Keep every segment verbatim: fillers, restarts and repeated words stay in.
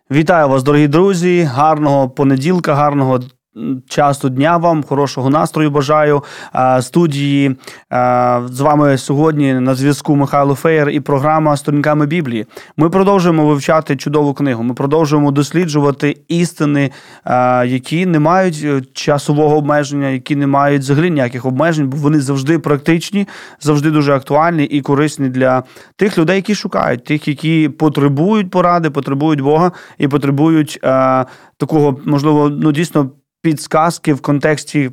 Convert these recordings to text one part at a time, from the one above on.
Вітаю вас, дорогі друзі, гарного понеділка, гарного часу дня вам, хорошого настрою бажаю. Студії з вами сьогодні на зв'язку Михайло Феєр і програма «Сторінками Біблії». Ми продовжуємо вивчати чудову книгу, ми продовжуємо досліджувати істини, які не мають часового обмеження, які не мають взагалі ніяких обмежень, бо вони завжди практичні, завжди дуже актуальні і корисні для тих людей, які шукають, тих, які потребують поради, потребують Бога і потребують такого, можливо, ну дійсно, підсказки в контексті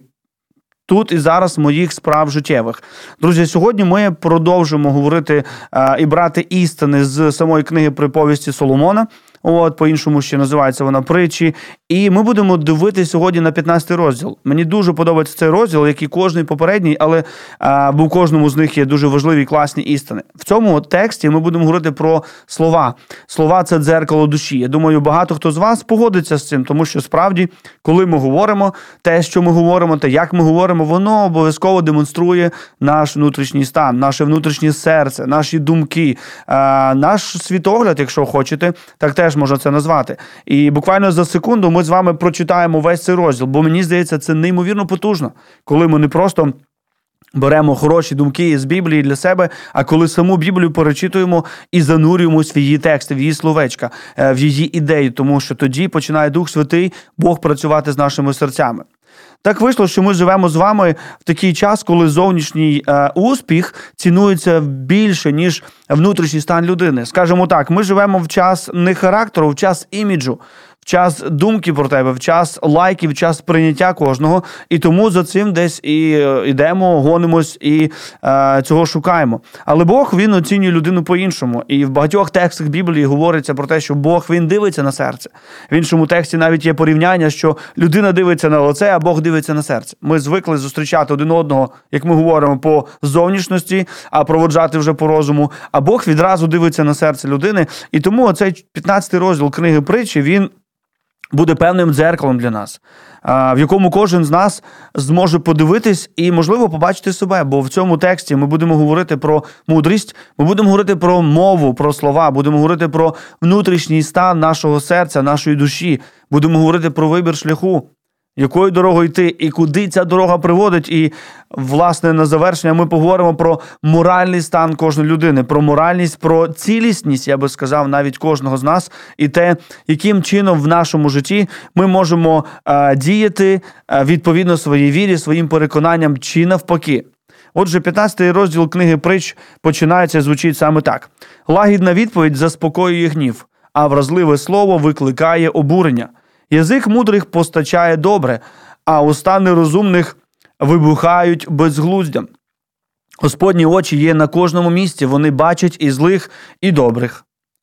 тут і зараз моїх справ життєвих. Друзі, сьогодні ми продовжимо говорити е, і брати істини з самої книги «Приповісті Соломона». От, по-іншому ще називається вона «Притчі». І ми будемо дивитися сьогодні на п'ятнадцятий розділ. Мені дуже подобається цей розділ, як і кожний попередній, але а, бо у кожному з них є дуже важливі і класні істини. В цьому тексті ми будемо говорити про слова. Слова – це дзеркало душі. Я думаю, багато хто з вас погодиться з цим, тому що справді, коли ми говоримо, те, що ми говоримо, те, як ми говоримо, воно обов'язково демонструє наш внутрішній стан, наше внутрішнє серце, наші думки, а, наш світогляд, якщо хочете, так теж можна це назвати. І буквально за секунду ми з вами прочитаємо весь цей розділ, бо мені здається, це неймовірно потужно, коли ми не просто беремо хороші думки з Біблії для себе, а коли саму Біблію перечитуємо і занурюємось в її тексти, в її словечка, в її ідеї, тому що тоді починає Дух Святий, Бог працювати з нашими серцями. Так вийшло, що ми живемо з вами в такий час, коли зовнішній е, успіх цінується більше, ніж внутрішній стан людини. Скажімо так, ми живемо в час не характеру, в час іміджу, в час думки про тебе, в час лайків, в час прийняття кожного. І тому за цим десь і йдемо, гонимось і е, цього шукаємо. Але Бог, Він оцінює людину по-іншому. І в багатьох текстах Біблії говориться про те, що Бог, Він дивиться на серце. В іншому тексті навіть є порівняння, що людина дивиться на лице, а Бог дивиться на серце. Ми звикли зустрічати один одного, як ми говоримо, по зовнішності, а проводжати вже по розуму. А Бог відразу дивиться на серце людини. І тому оцей п'ятнадцятий розділ книги «Притчі», він буде певним дзеркалом для нас, в якому кожен з нас зможе подивитись і, можливо, побачити себе. Бо в цьому тексті ми будемо говорити про мудрість, ми будемо говорити про мову, про слова, будемо говорити про внутрішній стан нашого серця, нашої душі, будемо говорити про вибір шляху, якою дорогою йти і куди ця дорога приводить. І, власне, на завершення ми поговоримо про моральний стан кожної людини, про моральність, про цілісність, я би сказав, навіть кожного з нас, і те, яким чином в нашому житті ми можемо е, діяти е, відповідно своїй вірі, своїм переконанням чи навпаки. Отже, п'ятнадцятий розділ книги «Притч» починається і звучить саме так. «Лагідна відповідь заспокоює гнів, а вразливе слово викликає обурення. Язик мудрих постачає добре, а уста нерозумних вибухають безглуздям. Господні очі є на кожному місці, вони бачать і злих, і добрих.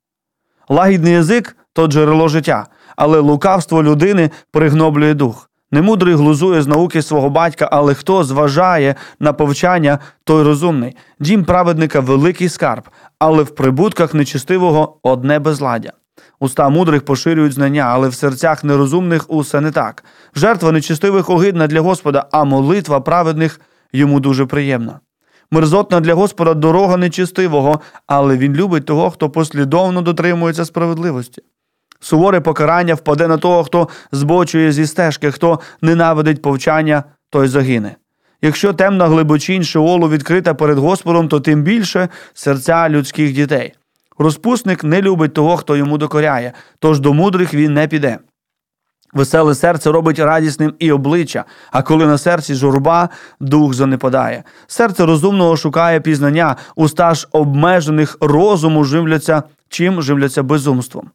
Лагідний язик – то джерело життя, але лукавство людини пригноблює дух. Немудрий глузує з науки свого батька, але хто зважає на повчання, той розумний. Дім праведника – великий скарб, але в прибутках нечестивого одне безладдя. Уста мудрих поширюють знання, але в серцях нерозумних усе не так. Жертва нечестивих огидна для Господа, а молитва праведних йому дуже приємна. Мерзотна для Господа дорога нечестивого, але він любить того, хто послідовно дотримується справедливості. Суворе покарання впаде на того, хто збочує зі стежки, хто ненавидить повчання, той загине. Якщо темна глибочінь Шеолу відкрита перед Господом, то тим більше серця людських дітей. Розпусник не любить того, хто йому докоряє, тож до мудрих він не піде. Веселе серце робить радісним і обличчя, а коли на серці журба, дух занепадає. Серце розумного шукає пізнання, уста ж обмежених розуму живляться, чим живляться безумством.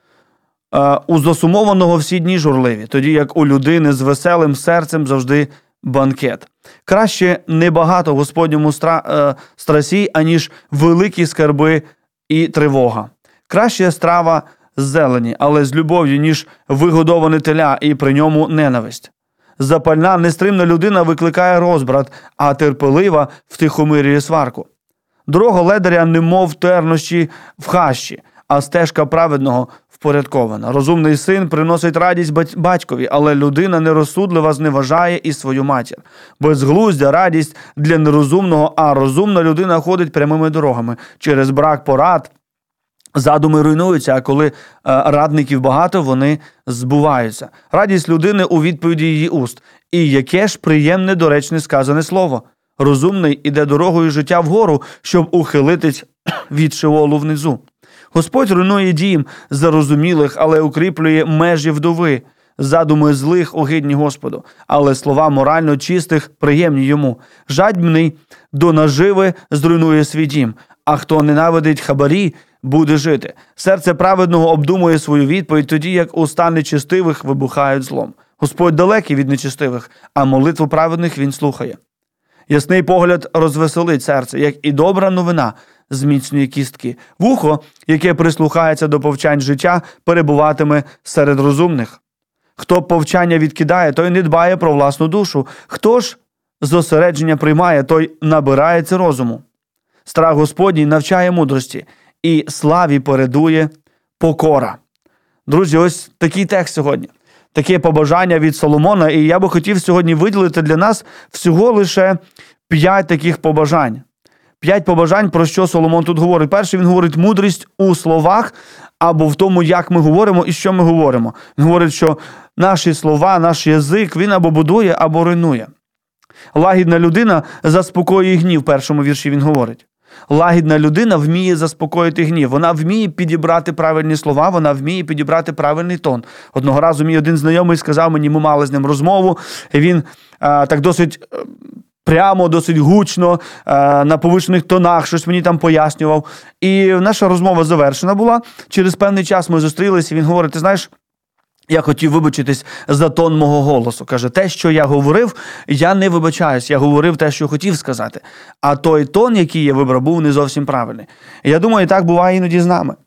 Е, у засумованого всі дні журливі, тоді як у людини з веселим серцем завжди банкет. Краще небагато в Господньому стра, е, страсі, аніж великі скарби і тривога. Краще страва з зелені, але з любов'ю, ніж вигодоване теля і при ньому ненависть. Запальна, нестримна людина викликає розбрат, а терпелива втихомирює сварку. Дорога ледаря немов тернощі в хащі, а стежка праведного впорядкована. Розумний син приносить радість батькові, але людина нерозсудлива зневажає і свою матір. Безглуздя радість для нерозумного, а розумна людина ходить прямими дорогами. Через брак порад Задуми руйнуються, а коли радників багато, вони збуваються. Радість людини у відповіді її уст. І яке ж приємне, доречне сказане слово. Розумний іде дорогою життя вгору, щоб ухилитись від шеолу внизу. Господь руйнує дім зарозумілих, але укріплює межі вдови. Задуми злих огидні Господу, але слова морально чистих приємні йому. Жадібний до наживи зруйнує свій дім, а хто ненавидить хабарі, буде жити. Серце праведного обдумує свою відповідь, тоді як уста нечестивих вибухають злом. Господь далекий від нечестивих, а молитву праведних він слухає. Ясний погляд розвеселить серце, як і добра новина зміцнює кістки. Вухо, яке прислухається до повчань життя, перебуватиме серед розумних. Хто повчання відкидає, той не дбає про власну душу. Хто ж зосередження приймає, той набирається розуму. Страх Господній навчає мудрості, і славі передує покора. Друзі, ось такий текст сьогодні. Таке побажання від Соломона, і я би хотів сьогодні виділити для нас всього лише п'ять таких побажань. П'ять побажань, про що Соломон тут говорить. Перше, він говорить мудрість у словах або в тому, як ми говоримо і що ми говоримо. Він говорить, що наші слова, наш язик, він або будує, або руйнує. Лагідна людина заспокоює гнів, в першому вірші він говорить. Лагідна людина вміє заспокоїти гнів. Вона вміє підібрати правильні слова, вона вміє підібрати правильний тон. Одного разу мій один знайомий сказав мені, ми мали з ним розмову, і він а, так досить прямо, досить гучно, а, на повишених тонах щось мені там пояснював. І наша розмова завершена була. Через певний час ми зустрілися, і він говорить, ти знаєш, я хотів вибачитись за тон мого голосу. Каже, те, що я говорив, я не вибачаюсь, я говорив те, що хотів сказати. А той тон, який я вибрав, був не зовсім правильний. І я думаю, так буває іноді з нами.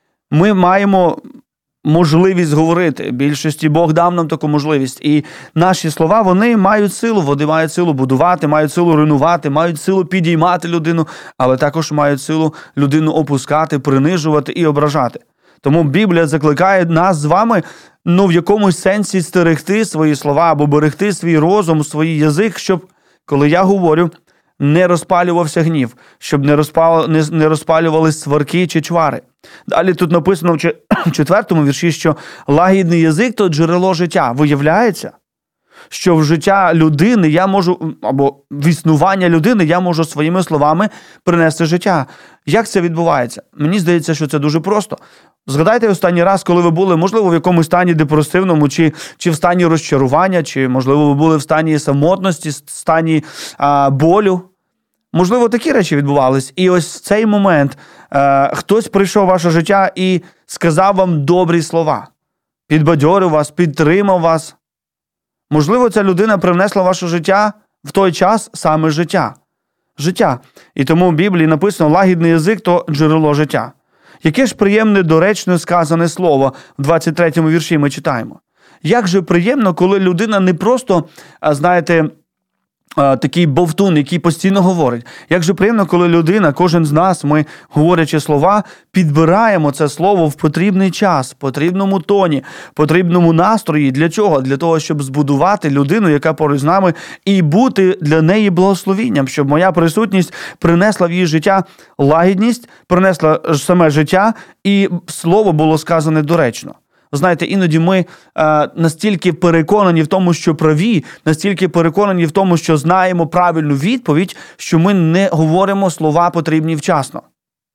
Ми маємо можливість говорити. Більшості Бог дав нам таку можливість. І наші слова, вони мають силу. Вони мають силу будувати, мають силу руйнувати, мають силу підіймати людину, але також мають силу людину опускати, принижувати і ображати. Тому Біблія закликає нас з вами, ну, в якомусь сенсі стерегти свої слова або берегти свій розум, свій язик, щоб, коли я говорю, не розпалювався гнів, щоб не, розпал... не... не розпалювались сварки чи чвари. Далі тут написано в четвертому вірші, що лагідний язик – то джерело життя. Виявляється, що в життя людини я можу, або в існування людини я можу своїми словами принести життя. Як це відбувається? Мені здається, що це дуже просто. Згадайте останній раз, коли ви були, можливо, в якомусь стані депресивному, чи, чи в стані розчарування, чи, можливо, ви були в стані самотності, в стані а, болю. Можливо, такі речі відбувались. І ось в цей момент а, хтось прийшов в ваше життя і сказав вам добрі слова. Підбадьорив вас, підтримав вас. Можливо, ця людина привнесла в ваше життя в той час саме життя. Життя. І тому в Біблії написано, лагідний язик – то джерело життя. Яке ж приємне, доречне сказане слово в двадцять третьому вірші ми читаємо. Як же приємно, коли людина не просто, знаєте, такий бовтун, який постійно говорить. Як же приємно, коли людина, кожен з нас, ми, говорячи слова, підбираємо це слово в потрібний час, в потрібному тоні, в потрібному настрої. Для чого? Для того, щоб збудувати людину, яка поруч з нами, і бути для неї благословінням, щоб моя присутність принесла в її життя лагідність, принесла саме життя, і слово було сказане доречно. Знаєте, іноді ми е, настільки переконані в тому, що праві, настільки переконані в тому, що знаємо правильну відповідь, що ми не говоримо слова потрібні вчасно.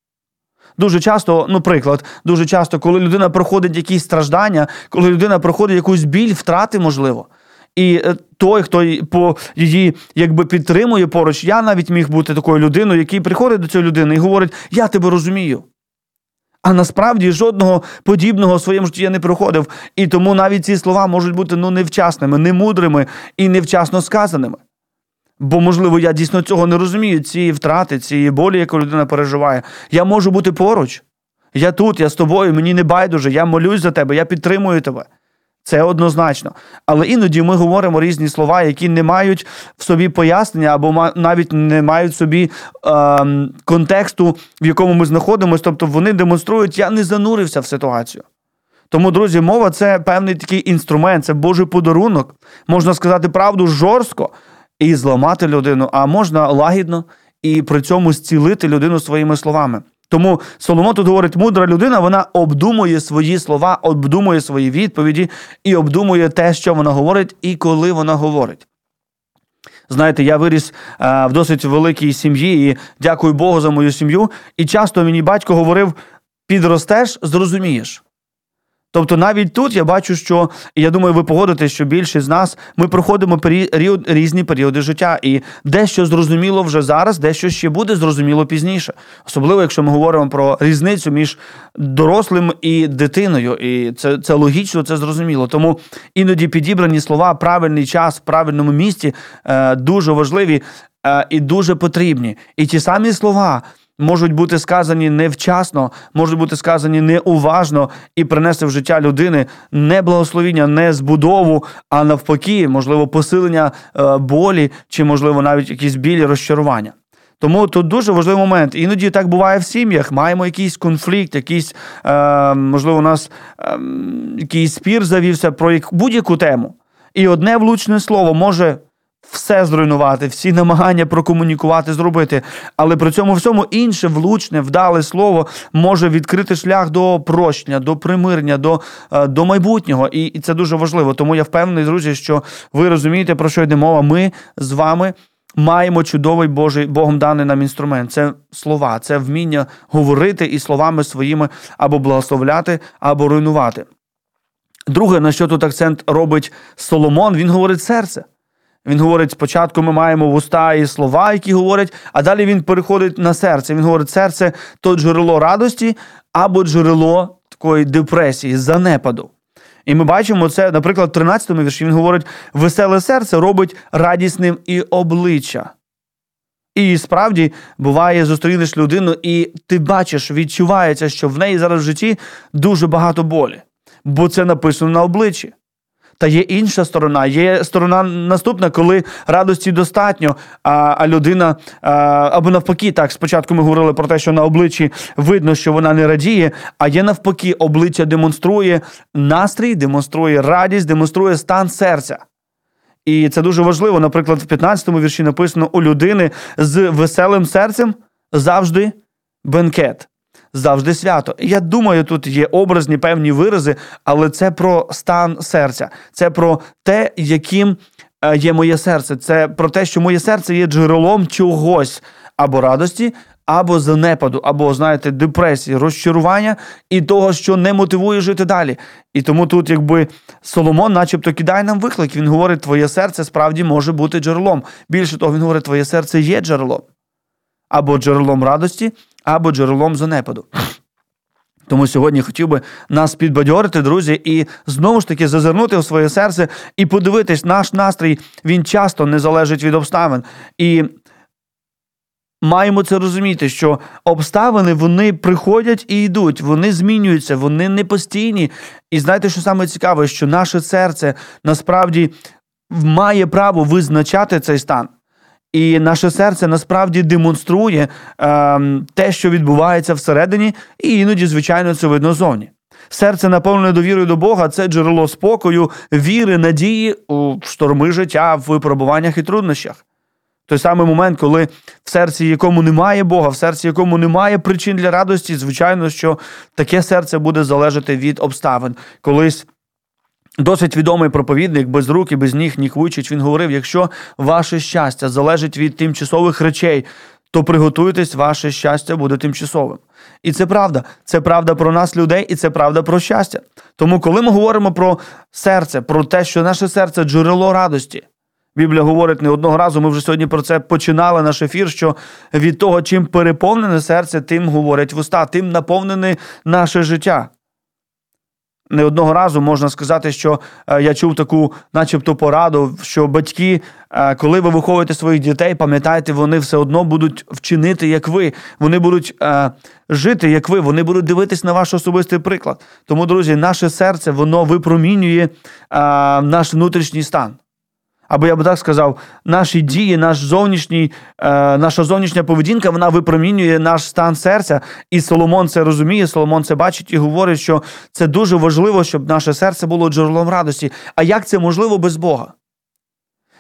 Дуже часто, ну приклад, дуже часто, коли людина проходить якісь страждання, коли людина проходить якусь біль, втрати, можливо, і той, хто по її якби підтримує поруч, я навіть міг бути такою людиною, який приходить до цієї людини і говорить, я тебе розумію. А насправді жодного подібного в своєму житті я не проходив. І тому навіть ці слова можуть бути ну, невчасними, немудрими і невчасно сказаними. Бо, можливо, я дійсно цього не розумію, цієї втрати, цієї болі, яку людина переживає. Я можу бути поруч. Я тут, я з тобою, мені не байдуже, я молюсь за тебе, я підтримую тебе. Це однозначно. Але іноді ми говоримо різні слова, які не мають в собі пояснення або навіть не мають в собі е, контексту, в якому ми знаходимося. Тобто вони демонструють, я не занурився в ситуацію. Тому, друзі, мова – це певний такий інструмент, це Божий подарунок. Можна сказати правду жорстко і зламати людину, а можна лагідно і при цьому зцілити людину своїми словами. Тому Соломон тут говорить, мудра людина, вона обдумує свої слова, обдумує свої відповіді і обдумує те, що вона говорить і коли вона говорить. Знаєте, я виріс е, в досить великій сім'ї і дякую Богу за мою сім'ю. І часто мені батько говорив, підростеш, зрозумієш. Тобто навіть тут я бачу, що, і я думаю, ви погодитесь, що більшість з нас, ми проходимо період, різні періоди життя. І дещо зрозуміло вже зараз, дещо ще буде зрозуміло пізніше. Особливо, якщо ми говоримо про різницю між дорослим і дитиною. І це, це логічно, це зрозуміло. Тому іноді підібрані слова, правильний час, в правильному місці е, дуже важливі е, і дуже потрібні. І ті самі слова можуть бути сказані невчасно, можуть бути сказані неуважно і принести в життя людини не благословіння, не збудову, а навпаки, можливо, посилення е, болі чи, можливо, навіть якісь білі, розчарування. Тому тут дуже важливий момент. Іноді так буває в сім'ях. Маємо якийсь конфлікт, якийсь, е, можливо, у нас е, якийсь спір завівся про будь-яку тему. І одне влучне слово може все зруйнувати, всі намагання прокомунікувати, зробити. Але при цьому всьому інше влучне, вдале слово може відкрити шлях до прощення, до примирення, до, до майбутнього. І, і це дуже важливо. Тому я впевнений, друзі, що ви розумієте, про що йде мова. Ми з вами маємо чудовий Божий, Богом даний нам інструмент. Це слова, це вміння говорити і словами своїми або благословляти, або руйнувати. Друге, на що тут акцент робить Соломон, він говорить серце. Він говорить, спочатку ми маємо вуста і слова, які говорять, а далі він переходить на серце. Він говорить, серце – то джерело радості або джерело такої депресії, занепаду. І ми бачимо це, наприклад, в тринадцятому вірші він говорить, веселе серце робить радісним і обличчя. І справді, буває, зустрінеш людину, і ти бачиш, відчувається, що в неї зараз в житті дуже багато болі. Бо це написано на обличчі. Та є інша сторона, є сторона наступна, коли радості достатньо, а, а людина, а, або навпаки, так, спочатку ми говорили про те, що на обличчі видно, що вона не радіє, а є навпаки, обличчя демонструє настрій, демонструє радість, демонструє стан серця. І це дуже важливо, наприклад, в п'ятнадцятому вірші написано, у людини з веселим серцем завжди бенкет. Завжди свято. Я думаю, тут є образні певні вирази, але це про стан серця. Це про те, яким є моє серце. Це про те, що моє серце є джерелом чогось. Або радості, або занепаду, або, знаєте, депресії, розчарування і того, що не мотивує жити далі. І тому тут, якби, Соломон начебто кидає нам виклик. Він говорить, твоє серце справді може бути джерелом. Більше того, він говорить, твоє серце є джерелом. Або джерелом радості, або джерелом занепаду. Тому сьогодні хотів би нас підбадьорити, друзі, і знову ж таки зазирнути в своє серце і подивитись, наш настрій, він часто не залежить від обставин. І маємо це розуміти, що обставини, вони приходять і йдуть, вони змінюються, вони не постійні. І знаєте, що саме цікаве, що наше серце насправді має право визначати цей стан. І наше серце насправді демонструє е, те, що відбувається всередині, і іноді, звичайно, це видно зовні. Серце, наповнене довірою до Бога, це джерело спокою, віри, надії у шторми життя, в випробуваннях і труднощах. Той самий момент, коли в серці якому немає Бога, в серці якому немає причин для радості, звичайно, що таке серце буде залежати від обставин. Колись досить відомий проповідник, без рук і без ніг Нік Вуйчич, він говорив, якщо ваше щастя залежить від тимчасових речей, то приготуйтесь, ваше щастя буде тимчасовим. І це правда. Це правда про нас, людей, і це правда про щастя. Тому, коли ми говоримо про серце, про те, що наше серце – джерело радості, Біблія говорить не одного разу, ми вже сьогодні про це починали наш ефір, що від того, чим переповнене серце, тим говорять вуста, тим наповнене наше життя. Не одного разу можна сказати, що е, я чув таку начебто пораду, що батьки, е, коли ви виховуєте своїх дітей, пам'ятайте, вони все одно будуть вчинити, як ви. Вони будуть е, жити, як ви. Вони будуть дивитись на ваш особистий приклад. Тому, друзі, наше серце, воно випромінює е, наш внутрішній стан. Або я би так сказав, наші дії, наш зовнішній, е, наша зовнішня поведінка, вона випромінює наш стан серця. І Соломон це розуміє, Соломон це бачить і говорить, що це дуже важливо, щоб наше серце було джерелом радості. А як це можливо без Бога?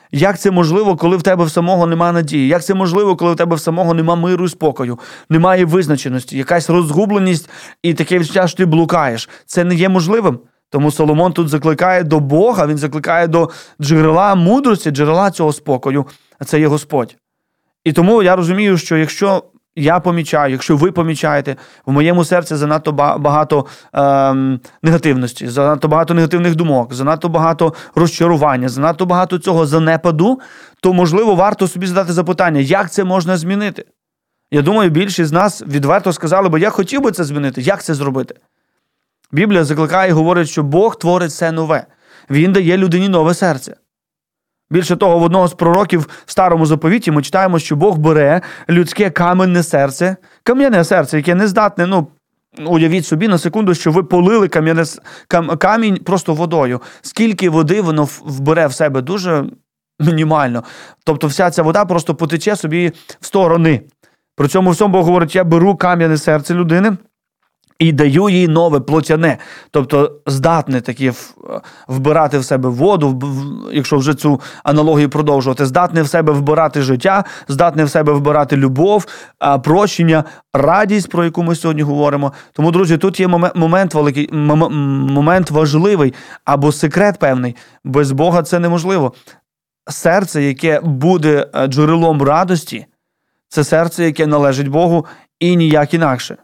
Як це можливо, коли в тебе в самого немає надії? Як це можливо, коли в тебе в самого немає миру і спокою, немає визначеності, якась розгубленість і таке відчуття, що ти блукаєш? Це не є можливим. Тому Соломон тут закликає до Бога, він закликає до джерела мудрості, джерела цього спокою, а це є Господь. І тому я розумію, що якщо я помічаю, якщо ви помічаєте, в моєму серці занадто багато ем, негативності, занадто багато негативних думок, занадто багато розчарування, занадто багато цього занепаду, то, можливо, варто собі задати запитання, як це можна змінити? Я думаю, більшість з нас відверто сказали, бо я хотів би це змінити. Як це зробити? Біблія закликає і говорить, що Бог творить все нове. Він дає людині нове серце. Більше того, в одного з пророків в Старому Заповіті ми читаємо, що Бог бере людське каменне серце, кам'яне серце, яке не здатне, ну, уявіть собі на секунду, що ви полили кам'яне, кам, камінь просто водою. Скільки води воно вбере в себе? Дуже мінімально. Тобто вся ця вода просто потече собі в сторони. При цьому всьому Бог говорить, я беру кам'яне серце людини, і даю їй нове, плотяне, тобто здатне таке вбирати в себе воду, якщо вже цю аналогію продовжувати, здатне в себе вбирати життя, здатне в себе вбирати любов, прощення, радість, про яку ми сьогодні говоримо. Тому, друзі, тут є момент великий, момент важливий або секрет певний. Без Бога це неможливо. Серце, яке буде джерелом радості, це серце, яке належить Богу і ніяк інакше.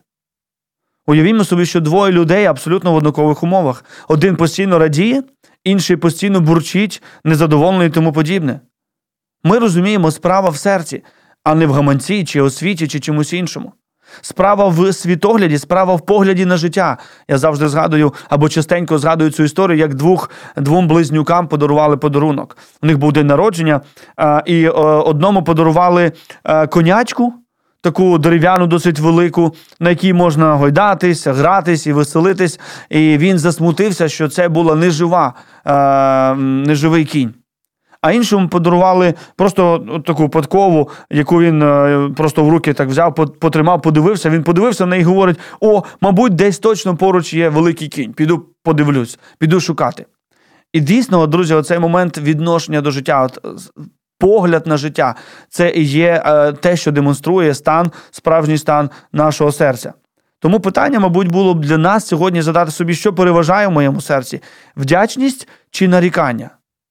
Уявімо собі, що двоє людей абсолютно в однакових умовах. Один постійно радіє, інший постійно бурчить, незадоволений і тому подібне. Ми розуміємо, справа в серці, а не в гаманці, чи освіті, чи чомусь іншому. Справа в світогляді, справа в погляді на життя. Я завжди згадую, або частенько згадую цю історію, як двох, двом близнюкам подарували подарунок. У них був день народження, і одному подарували конячку, таку дерев'яну, досить велику, на якій можна гойдатись, гратись і веселитись. І він засмутився, що це була нежива, е, неживий кінь. А іншому подарували просто таку подкову, яку він е, просто в руки так взяв, потримав, подивився. Він подивився на неї і говорить, о, мабуть, десь точно поруч є великий кінь. Піду подивлюсь, піду шукати. І дійсно, друзі, оцей момент відношення до життя, от, погляд на життя, це і є е, те, що демонструє стан, справжній стан нашого серця. Тому питання, мабуть, було б для нас сьогодні задати собі, що переважає в моєму серці – вдячність чи нарікання?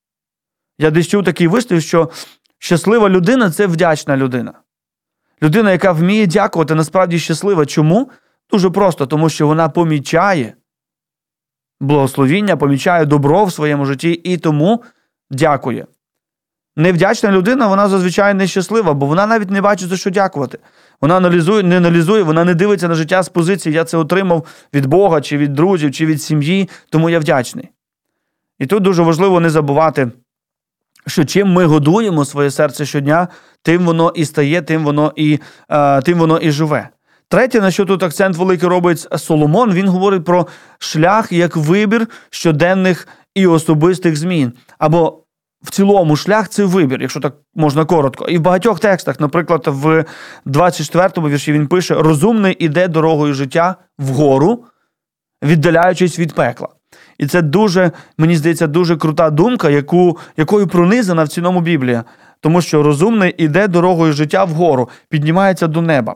Я десь чув такий вислів, що щаслива людина – це вдячна людина. Людина, яка вміє дякувати, насправді щаслива. Чому? Дуже просто, тому що вона помічає благословіння, помічає добро в своєму житті і тому дякує. Невдячна людина, вона зазвичай нещаслива, бо вона навіть не бачить, за що дякувати. Вона аналізує, не аналізує, вона не дивиться на життя з позиції, я це отримав від Бога, чи від друзів, чи від сім'ї, тому я вдячний. І тут дуже важливо не забувати, що чим ми годуємо своє серце щодня, тим воно і стає, тим воно і, е, тим воно і живе. Третє, на що тут акцент великий робить Соломон, він говорить про шлях як вибір щоденних і особистих змін. Або в цілому шлях – це вибір, якщо так можна коротко. І в багатьох текстах, наприклад, в двадцять четвертому вірші він пише «Розумний іде дорогою життя вгору, віддаляючись від пекла». І це дуже, мені здається, дуже крута думка, яку, якою пронизана в цілому Біблія. Тому що розумний іде дорогою життя вгору, піднімається до неба.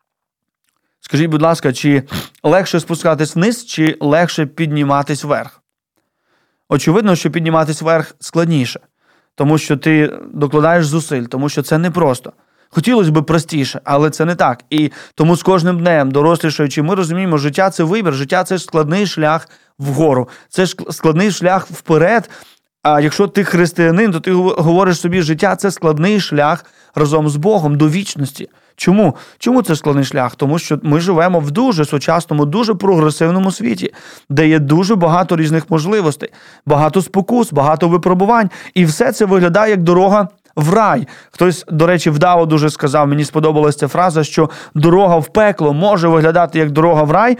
Скажіть, будь ласка, чи легше спускатись вниз, чи легше підніматись вверх? Очевидно, що підніматись вверх складніше, тому що ти докладаєш зусиль, тому що це непросто. Хотілося б простіше, але це не так. І тому з кожним днем, дорослішаючи, ми розуміємо, життя – це вибір, життя – це складний шлях вгору, це складний шлях вперед. А якщо ти християнин, то ти говориш собі, життя – це складний шлях разом з Богом до вічності. Чому? Чому це складний шлях? Тому що ми живемо в дуже сучасному, дуже прогресивному світі, де є дуже багато різних можливостей, багато спокус, багато випробувань. І все це виглядає як дорога в рай. Хтось, до речі, вдало дуже сказав, мені сподобалася ця фраза, що дорога в пекло може виглядати як дорога в рай,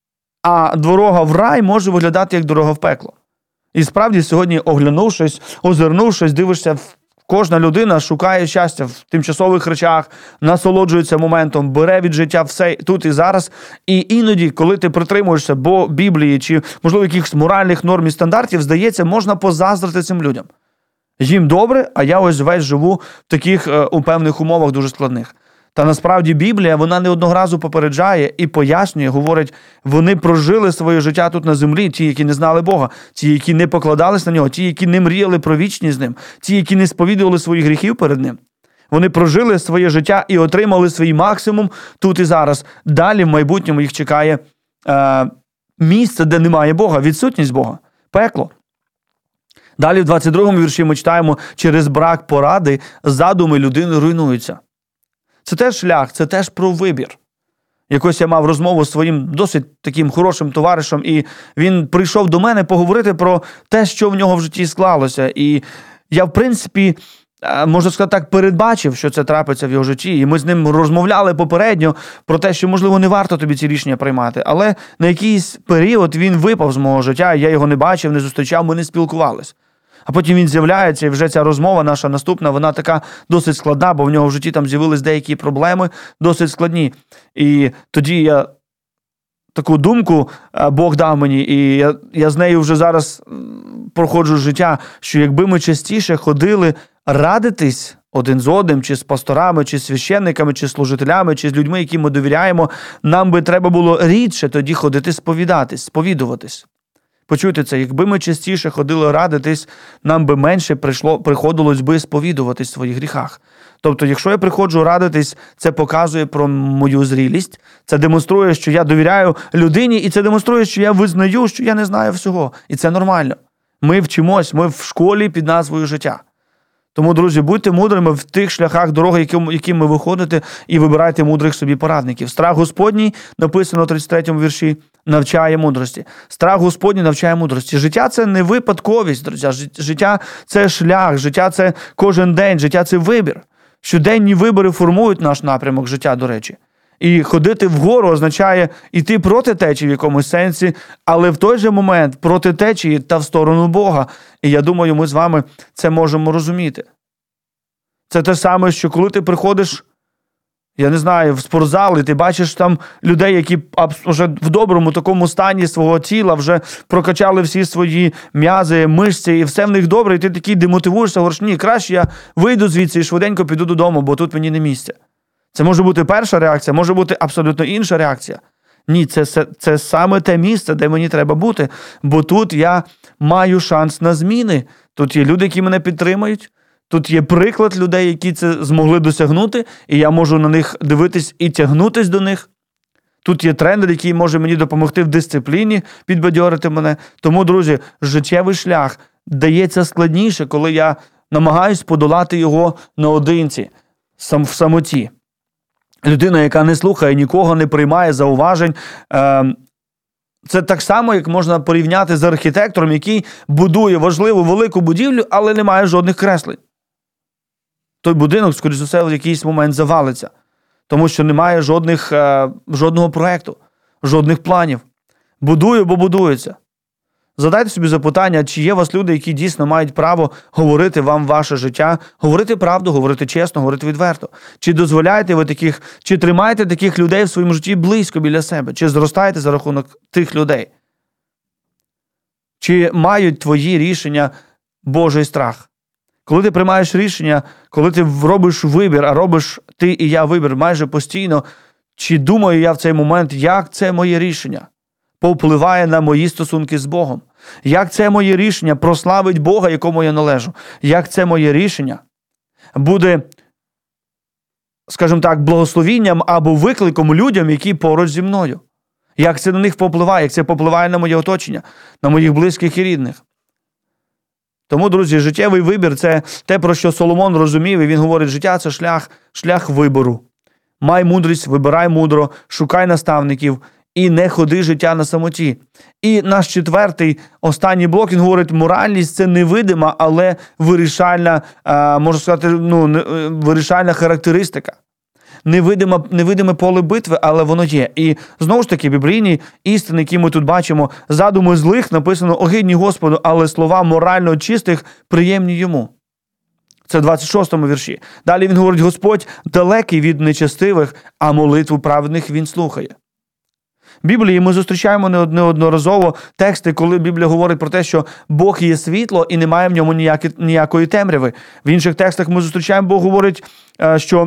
а дорога в рай може виглядати як дорога в пекло. І справді сьогодні, оглянувшись, озирнувшись, дивишся, кожна людина шукає щастя в тимчасових речах, насолоджується моментом, бере від життя все тут і зараз. І іноді, коли ти притримуєшся бо Біблії чи, можливо, якихось моральних норм і стандартів, здається, можна позаздрити цим людям. Їм добре, а я ось весь живу в таких е, у певних умовах дуже складних. Та насправді Біблія, вона не одного разу попереджає і пояснює, говорить, вони прожили своє життя тут на землі, ті, які не знали Бога, ті, які не покладались на Нього, ті, які не мріяли про вічність з Ним, ті, які не сповідували своїх гріхів перед Ним. Вони прожили своє життя і отримали свій максимум тут і зараз. Далі в майбутньому їх чекає е, місце, де немає Бога, відсутність Бога, пекло. Далі в двадцять другому вірші ми читаємо, через брак поради задуми людини руйнуються. Це теж шлях, це теж про вибір. Якось я мав розмову з своїм досить таким хорошим товаришем, і він прийшов до мене поговорити про те, що в нього в житті склалося. І я, в принципі, можна сказати так, передбачив, що це трапиться в його житті. І ми з ним розмовляли попередньо про те, що, можливо, не варто тобі ці рішення приймати. Але на якийсь період він випав з мого життя, я його не бачив, не зустрічав, ми не спілкувалися. А потім він з'являється, і вже ця розмова наша наступна, вона така досить складна, бо в нього в житті там з'явились деякі проблеми, досить складні. І тоді я таку думку Бог дав мені, і я, я з нею вже зараз проходжу життя, що якби ми частіше ходили радитись один з одним, чи з пасторами, чи з священниками, чи з служителями, чи з людьми, яким ми довіряємо, нам би треба було рідше тоді ходити сповідатись, сповідуватись. Почуйте це, якби ми частіше ходили радитись, нам би менше прийшло, приходилось би сповідуватись в своїх гріхах. Тобто, якщо я приходжу радитись, це показує про мою зрілість, це демонструє, що я довіряю людині, і це демонструє, що я визнаю, що я не знаю всього. І це нормально. Ми вчимось, ми в школі під назвою життя. Тому, друзі, будьте мудрими в тих шляхах дороги, яким, яким ви виходите, і вибирайте мудрих собі порадників. Страх Господній, написано в тридцять третьому вірші, навчає мудрості. Страх Господній навчає мудрості. Життя – це не випадковість, друзі. Життя – це шлях, життя – це кожен день, життя – це вибір. Щоденні вибори формують наш напрямок життя, до речі. І ходити вгору означає йти проти течії в якомусь сенсі, але в той же момент проти течії та в сторону Бога. І я думаю, ми з вами це можемо розуміти. Це те саме, що коли ти приходиш, я не знаю, в спортзал, і ти бачиш там людей, які вже в доброму такому стані свого тіла, вже прокачали всі свої м'язи, мишці, і все в них добре, і ти такий демотивуєшся, говориш, ні, краще я вийду звідси і швиденько піду додому, бо тут мені не місце. Це може бути перша реакція, може бути абсолютно інша реакція. Ні, це, це, це саме те місце, де мені треба бути, бо тут я маю шанс на зміни. Тут є люди, які мене підтримають, тут є приклад людей, які це змогли досягнути, і я можу на них дивитись і тягнутись до них. Тут є тренер, який може мені допомогти в дисципліні, підбадьорити мене. Тому, друзі, життєвий шлях дається складніше, коли я намагаюсь подолати його наодинці, сам, в самоті. Людина, яка не слухає нікого, не приймає зауважень. Це так само, як можна порівняти з архітектором, який будує важливу велику будівлю, але не має жодних креслень. Той будинок, скоріш за все, в якийсь момент завалиться, тому що немає жодних, жодного проєкту, жодних планів. Будує, бо будується. Задайте собі запитання, чи є у вас люди, які дійсно мають право говорити вам ваше життя, говорити правду, говорити чесно, говорити відверто. Чи дозволяєте ви таких, чи тримаєте таких людей в своєму житті близько біля себе, чи зростаєте за рахунок тих людей? Чи мають твої рішення Божий страх? Коли ти приймаєш рішення, коли ти робиш вибір, а робиш ти і я вибір майже постійно, чи думаю я в цей момент, як це моє рішення повпливає на мої стосунки з Богом? Як це моє рішення прославить Бога, якому я належу? Як це моє рішення буде, скажімо так, благословінням або викликом людям, які поруч зі мною? Як це на них повпливає? Як це повпливає на моє оточення, на моїх близьких і рідних? Тому, друзі, життєвий вибір – це те, про що Соломон розумів, і він говорить, життя – це шлях, шлях вибору. Май мудрість, вибирай мудро, шукай наставників і не ходи життя на самоті. І наш четвертий, останній блок, він говорить, моральність – це невидима, але вирішальна, можна сказати, ну, вирішальна характеристика. Невидиме, невидиме поле битви, але воно є. І знову ж таки, біблійні істини, які ми тут бачимо, задуми злих написано огидні Господу, але слова морально чистих приємні йому. Це в двадцять шостому вірші. Далі він говорить, Господь далекий від нечестивих, а молитву праведних він слухає. В Біблії ми зустрічаємо неодноразово тексти, коли Біблія говорить про те, що Бог є світло і немає в ньому ніякі, ніякої темряви. В інших текстах ми зустрічаємо, Бог говорить, що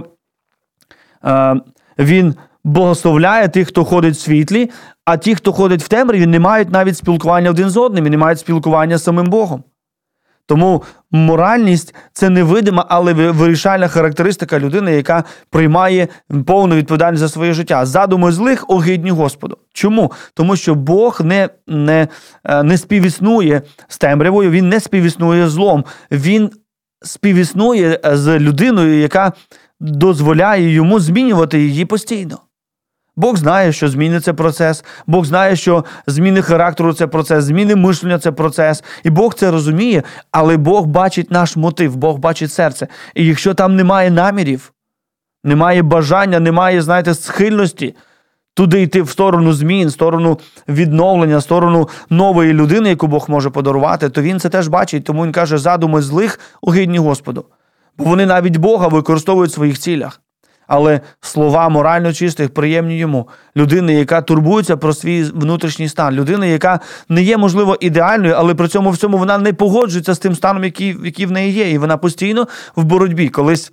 Він благословляє тих, хто ходить в світлі, а ті, хто ходить в темряві, не мають навіть спілкування один з одним і не мають спілкування з самим Богом. Тому моральність – це невидима, але вирішальна характеристика людини, яка приймає повну відповідальність за своє життя. Задуми злих огидні Господу. Чому? Тому що Бог не, не, не співіснує з темрявою, Він не співіснує з злом. Він співіснує з людиною, яка дозволяє йому змінювати її постійно. Бог знає, що зміни – це процес. Бог знає, що зміни характеру – це процес, зміни мишлення – це процес. І Бог це розуміє, але Бог бачить наш мотив, Бог бачить серце. І якщо там немає намірів, немає бажання, немає, знаєте, схильності туди йти в сторону змін, в сторону відновлення, в сторону нової людини, яку Бог може подарувати, то Він це теж бачить. Тому Він каже, задуми злих огидні Господу. Бо вони навіть Бога використовують в своїх цілях. Але слова морально чистих приємні йому. Людина, яка турбується про свій внутрішній стан. Людина, яка не є, можливо, ідеальною, але при цьому всьому вона не погоджується з тим станом, який, який в неї є. І вона постійно в боротьбі. Колись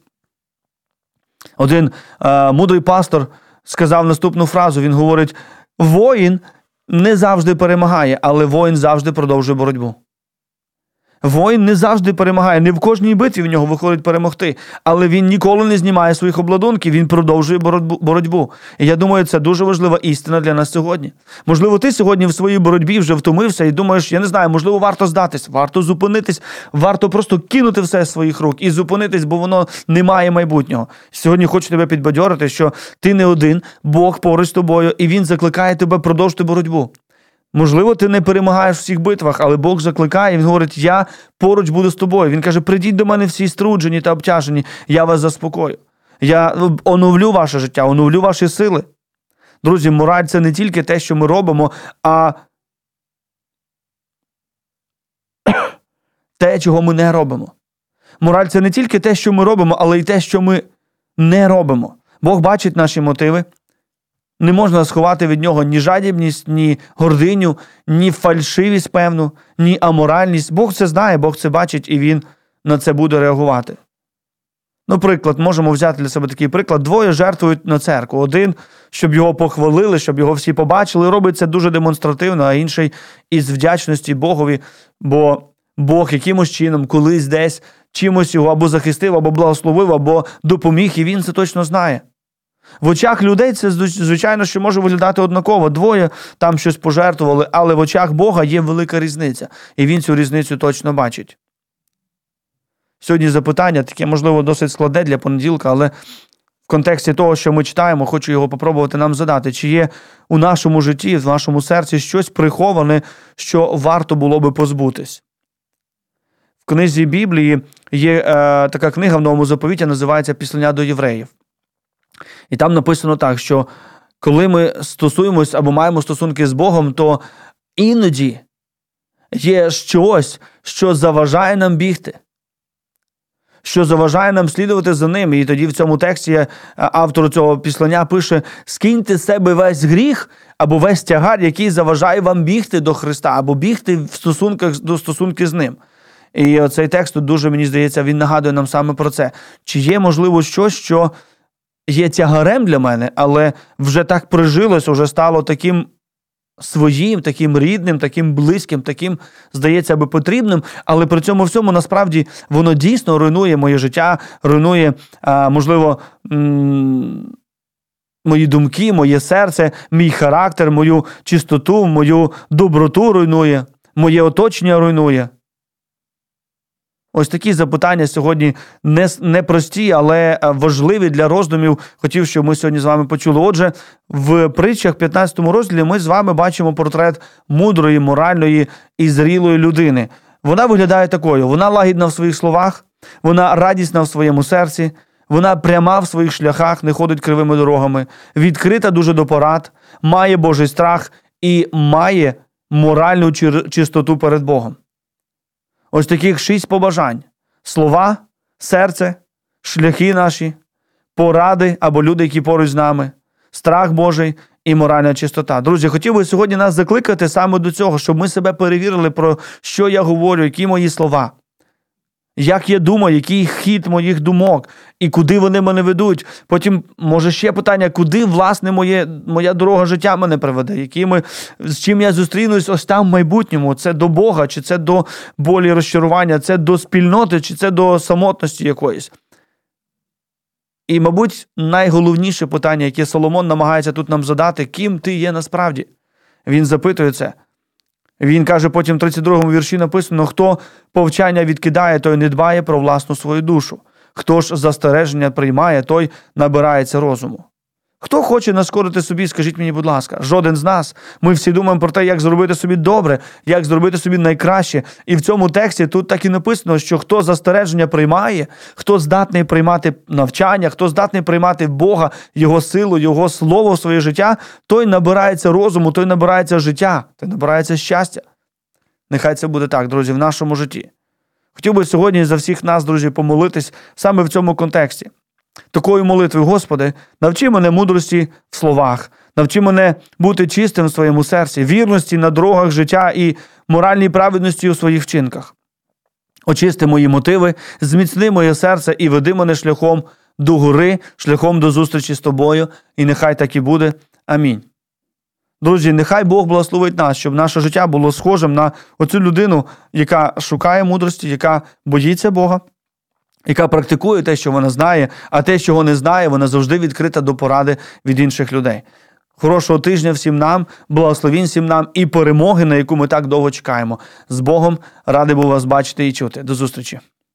один е, мудрий пастор сказав наступну фразу. Він говорить, воїн не завжди перемагає, але воїн завжди продовжує боротьбу. Воїн не завжди перемагає, не в кожній битві в нього виходить перемогти, але він ніколи не знімає своїх обладунків, він продовжує боротьбу. І я думаю, це дуже важлива істина для нас сьогодні. Можливо, ти сьогодні в своїй боротьбі вже втомився і думаєш, я не знаю, можливо, варто здатись, варто зупинитись, варто просто кинути все з своїх рук і зупинитись, бо воно не має майбутнього. Сьогодні хочу тебе підбадьорити, що ти не один, Бог поруч з тобою, і Він закликає тебе продовжити боротьбу. Можливо, ти не перемагаєш в всіх битвах, але Бог закликає, Він говорить, я поруч буду з тобою. Він каже, прийдіть до мене всі струджені та обтяжені, я вас заспокою. Я оновлю ваше життя, оновлю ваші сили. Друзі, мораль – це не тільки те, що ми робимо, а те, чого ми не робимо. Мораль – це не тільки те, що ми робимо, але й те, що ми не робимо. Бог бачить наші мотиви. Не можна сховати від нього ні жадібність, ні гординю, ні фальшивість певну, ні аморальність. Бог це знає, Бог це бачить, і Він на це буде реагувати. Наприклад, можемо взяти для себе такий приклад. Двоє жертвують на церкву. Один, щоб його похвалили, щоб його всі побачили, робить це дуже демонстративно, а інший із вдячності Богові, бо Бог якимось чином, колись десь, чимось його або захистив, або благословив, або допоміг, і він це точно знає. В очах людей це, звичайно, що може виглядати однаково. Двоє там щось пожертвували, але в очах Бога є велика різниця. І Він цю різницю точно бачить. Сьогодні запитання, таке, можливо, досить складне для понеділка, але в контексті того, що ми читаємо, хочу його попробувати нам задати. Чи є у нашому житті, в нашому серці щось приховане, що варто було би позбутись? В книзі Біблії є е, така книга в Новому Заповіті, називається «Післання до євреїв». І там написано так, що коли ми стосуємось або маємо стосунки з Богом, то іноді є щось, що заважає нам бігти, що заважає нам слідувати за ним. І тоді в цьому тексті автор цього післання пише: «Скиньте з себе весь гріх або весь тягар, який заважає вам бігти до Христа, або бігти в стосунках до стосунки з ним». І цей текст тут дуже, мені здається, він нагадує нам саме про це. Чи є, можливо, щось, що є тягарем для мене, але вже так прижилося, вже стало таким своїм, таким рідним, таким близьким, таким, здається би, потрібним, але при цьому всьому, насправді, воно дійсно руйнує моє життя, руйнує, а, можливо, м- мої думки, моє серце, мій характер, мою чистоту, мою доброту руйнує, моє оточення руйнує. Ось такі запитання сьогодні не, не прості, але важливі для роздумів. Хотів, щоб ми сьогодні з вами почули. Отже, в притчах п'ятнадцятому розділі ми з вами бачимо портрет мудрої, моральної і зрілої людини. Вона виглядає такою. Вона лагідна в своїх словах, вона радісна в своєму серці, вона пряма в своїх шляхах, не ходить кривими дорогами, відкрита дуже до порад, має Божий страх і має моральну чистоту перед Богом. Ось таких шість побажань. Слова, серце, шляхи наші, поради або люди, які поруч з нами, страх Божий і моральна чистота. Друзі, хотів би сьогодні нас закликати саме до цього, щоб ми себе перевірили, про що я говорю, які мої слова. Як я думаю, який хід моїх думок, і куди вони мене ведуть. Потім, може, ще питання, куди, власне, моє, моя дорога життя мене приведе, якими, з чим я зустрінусь ось там в майбутньому. Це до Бога, чи це до болі розчарування, це до спільноти, чи це до самотності якоїсь. І, мабуть, найголовніше питання, яке Соломон намагається тут нам задати, ким ти є насправді. Він запитує це. Він каже потім в тридцять другому вірші написано, хто повчання відкидає, той не дбає про власну свою душу. Хто ж застереження приймає, той набирається розуму. Хто хоче наскорити собі, скажіть мені, будь ласка, жоден з нас. Ми всі думаємо про те, як зробити собі добре, як зробити собі найкраще. І в цьому тексті тут так і написано, що хто застереження приймає, хто здатний приймати навчання, хто здатний приймати Бога, Його силу, Його слово в своє життя, той набирається розуму, той набирається життя, той набирається щастя. Нехай це буде так, друзі, в нашому житті. Хотів би сьогодні за всіх нас, друзі, помолитись саме в цьому контексті. Такою молитвою, Господи, навчи мене мудрості в словах, навчи мене бути чистим в своєму серці, вірності на дорогах життя і моральній праведності у своїх вчинках. Очисти мої мотиви, зміцни моє серце і веди мене шляхом до гори, шляхом до зустрічі з Тобою, і нехай так і буде. Амінь. Друзі, нехай Бог благословить нас, щоб наше життя було схожим на оцю людину, яка шукає мудрості, яка боїться Бога, яка практикує те, що вона знає, а те, чого не знає, вона завжди відкрита до поради від інших людей. Хорошого тижня всім нам, благословінь всім нам і перемоги, на яку ми так довго чекаємо. З Богом, радий був вас бачити і чути. До зустрічі.